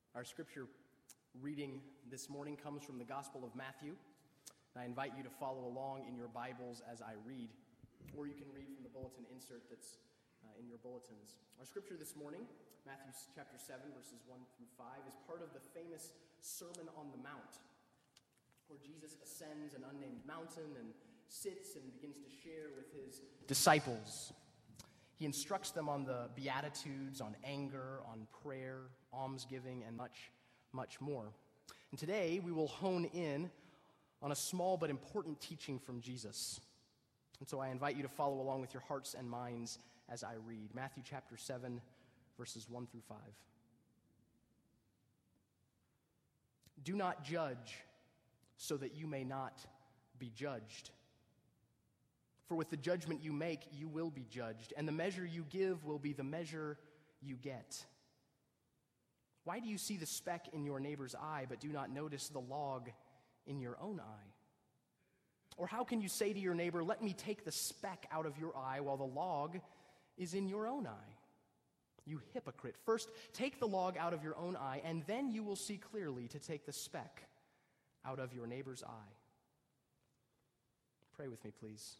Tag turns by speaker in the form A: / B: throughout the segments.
A: Our scripture reading this morning comes from the Gospel of Matthew. I invite you to follow along in your Bibles as I read, or you can read from the bulletin insert that's in your bulletins. Our scripture this morning, Matthew chapter 7, verses 1 through 5, is part of the famous Sermon on the Mount, where Jesus ascends an unnamed mountain and sits and begins to share with his disciples. He instructs them on the Beatitudes, on anger, on prayer, almsgiving, and much, much more. And today we will hone in on a small but important teaching from Jesus. And so I invite you to follow along with your hearts and minds as I read. Matthew chapter 7, verses 1 through 5. Do not judge so that you may not be judged. For with the judgment you make, you will be judged, and the measure you give will be the measure you get. Why do you see the speck in your neighbor's eye, but do not notice the log in your own eye? Or how can you say to your neighbor, let me take the speck out of your eye while the log is in your own eye? You hypocrite. First, take the log out of your own eye, and then you will see clearly to take the speck out of your neighbor's eye. Pray with me, please.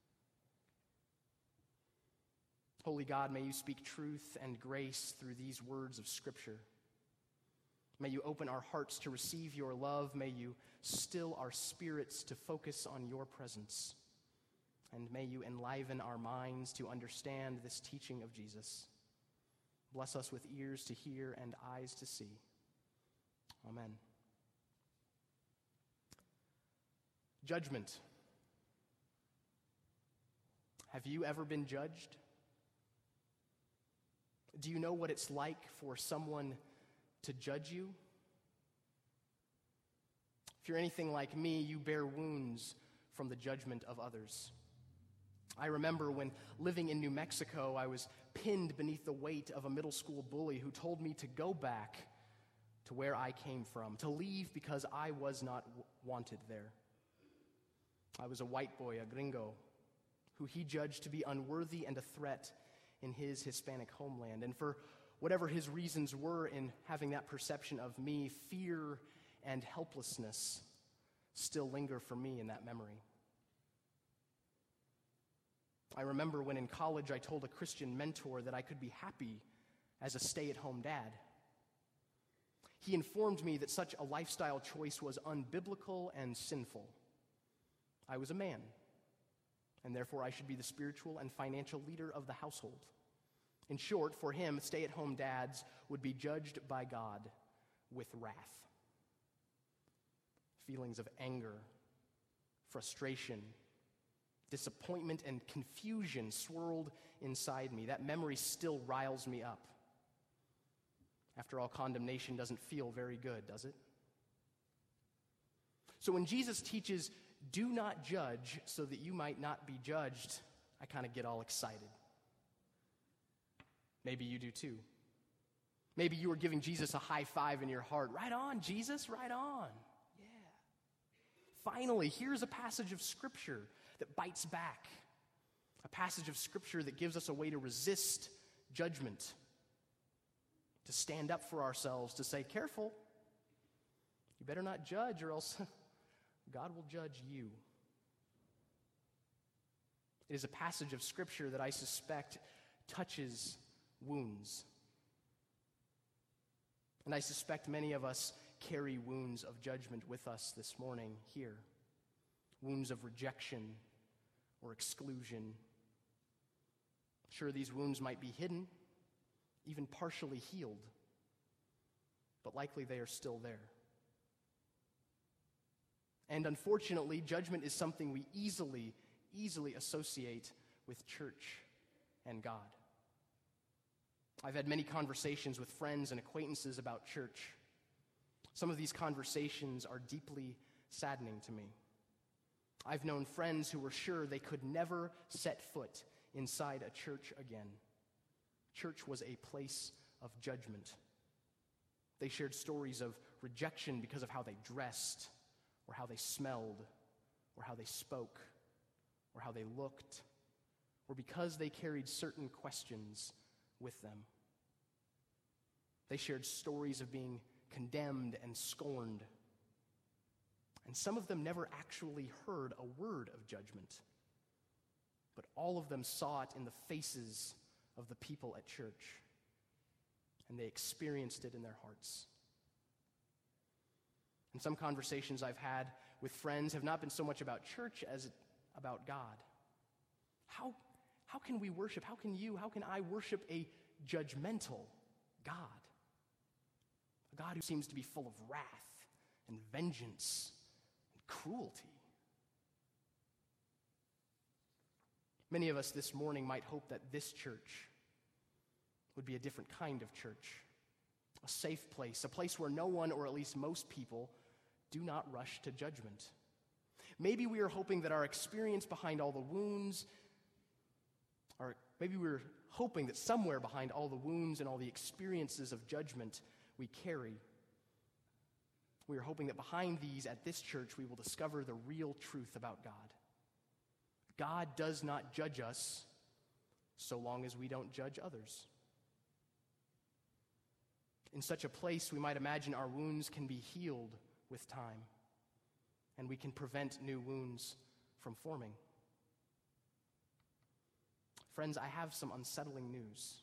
A: Holy God, may you speak truth and grace through these words of Scripture. May you open our hearts to receive your love. May you still our spirits to focus on your presence. And may you enliven our minds to understand this teaching of Jesus. Bless us with ears to hear and eyes to see. Amen. Judgment. Have you ever been judged? Do you know what it's like for someone to judge you? If you're anything like me, you bear wounds from the judgment of others. I remember when living in New Mexico, I was pinned beneath the weight of a middle school bully who told me to go back to where I came from, to leave because I was not wanted there. I was a white boy, a gringo, who he judged to be unworthy and a threat in his Hispanic homeland. And for whatever his reasons were in having that perception of me, fear and helplessness still linger for me in that memory. I remember when in college I told a Christian mentor that I could be happy as a stay-at-home dad. He informed me that such a lifestyle choice was unbiblical and sinful. I was a man, and therefore I should be the spiritual and financial leader of the household. In short, for him, stay-at-home dads would be judged by God with wrath. Feelings of anger, frustration, disappointment, and confusion swirled inside me. That memory still riles me up. After all, condemnation doesn't feel very good, does it? So when Jesus teaches, do not judge so that you might not be judged, I kind of get all excited. Maybe you do too. Maybe you are giving Jesus a high five in your heart. Right on, Jesus, right on. Yeah. Finally, here's a passage of Scripture that bites back. A passage of Scripture that gives us a way to resist judgment. To stand up for ourselves, to say, careful. You better not judge or else God will judge you. It is a passage of Scripture that I suspect touches wounds. And I suspect many of us carry wounds of judgment with us this morning here. Wounds of rejection or exclusion. Sure, these wounds might be hidden, even partially healed, but likely they are still there. And unfortunately, judgment is something we easily associate with church and God. I've had many conversations with friends and acquaintances about church. Some of these conversations are deeply saddening to me. I've known friends who were sure they could never set foot inside a church again. Church was a place of judgment. They shared stories of rejection because of how they dressed, or how they smelled, or how they spoke, or how they looked, or because they carried certain questions with them. They shared stories of being condemned and scorned. And some of them never actually heard a word of judgment, but all of them saw it in the faces of the people at church, and they experienced it in their hearts. And some conversations I've had with friends have not been so much about church as about God. How can we worship? How can I worship a judgmental God? A God who seems to be full of wrath and vengeance and cruelty. Many of us this morning might hope that this church would be a different kind of church, a safe place, a place where no one, or at least most people, do not rush to judgment. Maybe we are hoping that our experience behind all the wounds, or maybe we're hoping that somewhere behind all the wounds and all the experiences of judgment we carry, we are hoping that behind these at this church we will discover the real truth about God. God does not judge us so long as we don't judge others. In such a place, we might imagine our wounds can be healed with time, and we can prevent new wounds from forming. Friends, I have some unsettling news.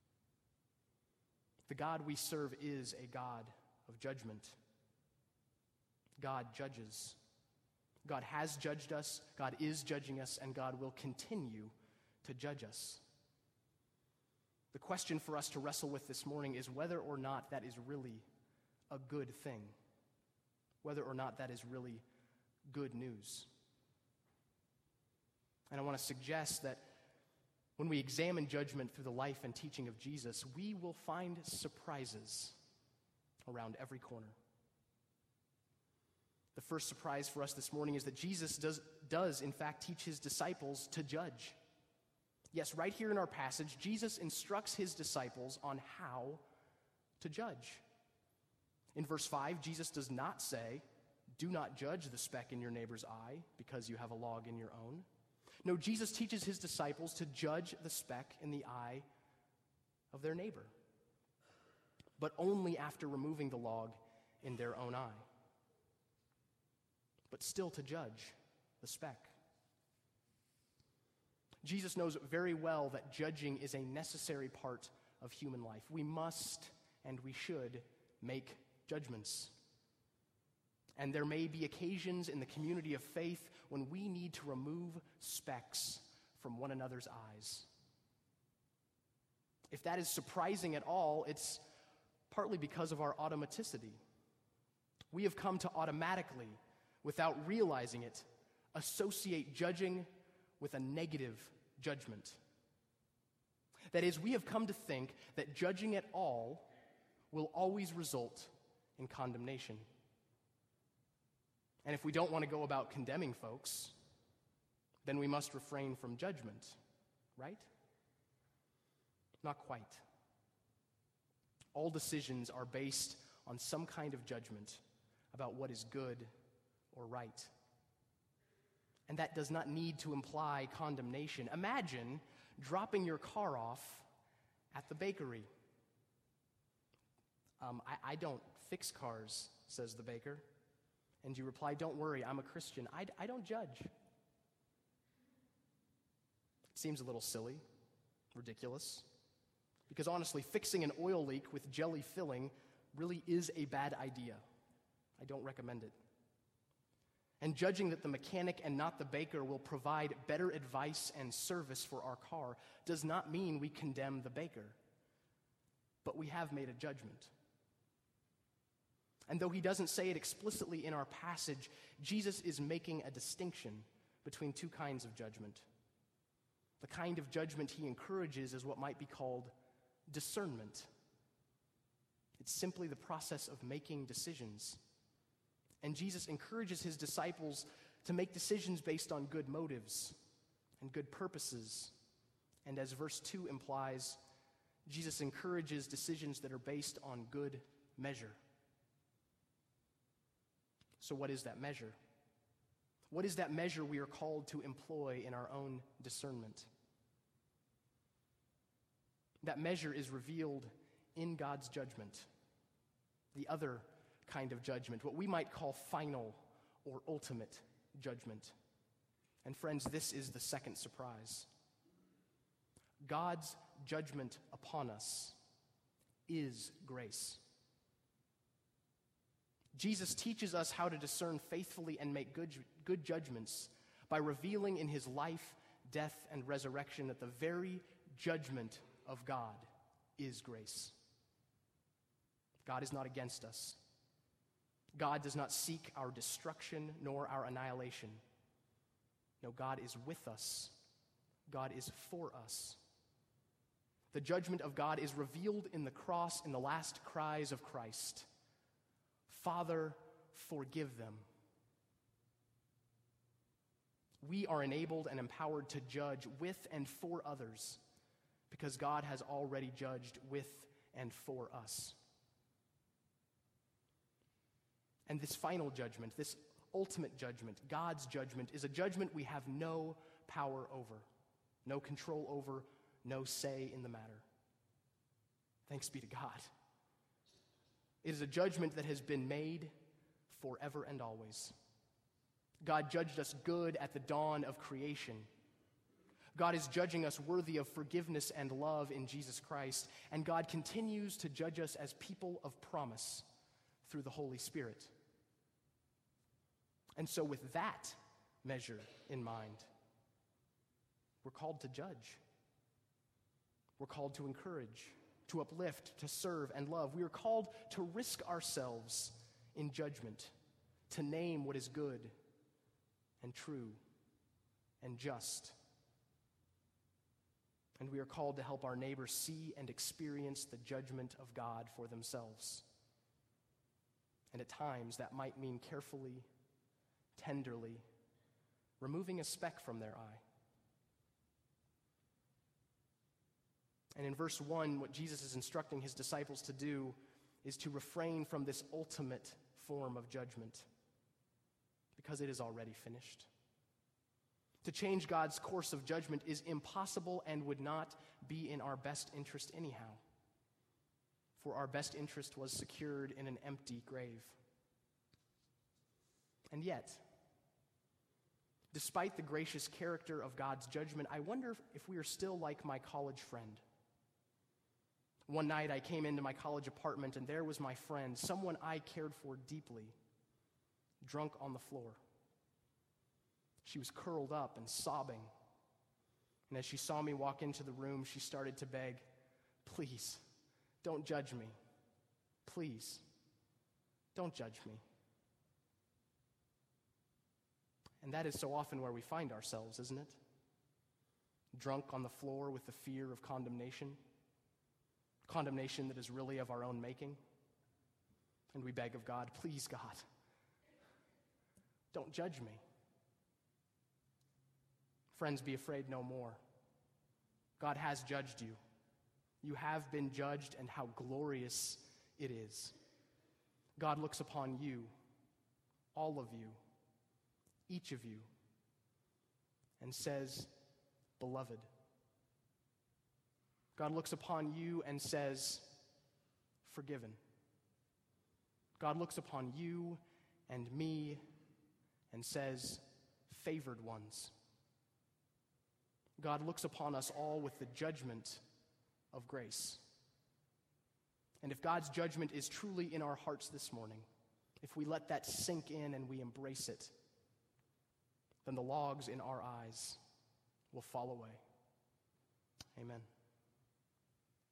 A: The God we serve is a God of judgment. God judges. God has judged us, God is judging us, and God will continue to judge us. The question for us to wrestle with this morning is whether or not that is really a good thing, whether or not that is really good news. And I want to suggest that when we examine judgment through the life and teaching of Jesus, we will find surprises around every corner. The first surprise for us this morning is that Jesus does in fact teach his disciples to judge. Yes, right here in our passage, Jesus instructs his disciples on how to judge. In verse 5, Jesus does not say, "Do not judge the speck in your neighbor's eye because you have a log in your own." No, Jesus teaches his disciples to judge the speck in the eye of their neighbor, but only after removing the log in their own eye. But still to judge the speck. Jesus knows very well that judging is a necessary part of human life. We must and we should make judgments. And there may be occasions in the community of faith when we need to remove specks from one another's eyes. If that is surprising at all, it's partly because of our automaticity. We have come to automatically, without realizing it, associate judging with a negative judgment. That is, we have come to think that judging at all will always result in condemnation. And if we don't want to go about condemning folks, then we must refrain from judgment, right? Not quite. All decisions are based on some kind of judgment about what is good or right. And that does not need to imply condemnation. Imagine dropping your car off at the bakery. I don't fix cars, says the baker. And you reply, "Don't worry, I'm a Christian. I don't judge." It seems a little silly, ridiculous. Because honestly, fixing an oil leak with jelly filling really is a bad idea. I don't recommend it. And judging that the mechanic and not the baker will provide better advice and service for our car does not mean we condemn the baker. But we have made a judgment. And though he doesn't say it explicitly in our passage, Jesus is making a distinction between two kinds of judgment. The kind of judgment he encourages is what might be called discernment. It's simply the process of making decisions. And Jesus encourages his disciples to make decisions based on good motives and good purposes. And as verse 2 implies, Jesus encourages decisions that are based on good measure. So what is that measure? What is that measure we are called to employ in our own discernment? That measure is revealed in God's judgment. the other kind of judgment, what we might call final or ultimate judgment. And friends, this is the second surprise. God's judgment upon us is grace. Jesus teaches us how to discern faithfully and make good judgments by revealing in his life, death, and resurrection that the very judgment of God is grace. God is not against us. God does not seek our destruction nor our annihilation. No, God is with us. God is for us. The judgment of God is revealed in the cross in the last cries of Christ. Father, forgive them. We are enabled and empowered to judge with and for others because God has already judged with and for us. And this final judgment, this ultimate judgment, God's judgment, is a judgment we have no power over, no control over, no say in the matter. Thanks be to God. It is a judgment that has been made forever and always. God judged us good at the dawn of creation. God is judging us worthy of forgiveness and love in Jesus Christ, and God continues to judge us as people of promise through the Holy Spirit. And so with that measure in mind, we're called to judge. We're called to encourage, to uplift, to serve and love. We are called to risk ourselves in judgment, to name what is good and true and just. And we are called to help our neighbors see and experience the judgment of God for themselves. And at times, that might mean carefully, tenderly, removing a speck from their eye. And in verse 1, what Jesus is instructing his disciples to do is to refrain from this ultimate form of judgment, because it is already finished. To change God's course of judgment is impossible and would not be in our best interest anyhow, for our best interest was secured in an empty grave. And yet, despite the gracious character of God's judgment, I wonder if we are still like my college friend. One night I came into my college apartment and there was my friend, someone I cared for deeply, drunk on the floor. She was curled up and sobbing. And as she saw me walk into the room, she started to beg, "Please, don't judge me. Please, don't judge me." And that is so often where we find ourselves, isn't it? Drunk on the floor with the fear of condemnation that is really of our own making. And we beg of God, "Please, God, don't judge me." Friends, be afraid no more. God has judged you. You have been judged, and how glorious it is. God looks upon you, all of you, each of you, and says, "Beloved." God looks upon you and says, "Forgiven." God looks upon you and me and says, "Favored ones." God looks upon us all with the judgment of grace. And if God's judgment is truly in our hearts this morning, if we let that sink in and we embrace it, then the logs in our eyes will fall away. Amen.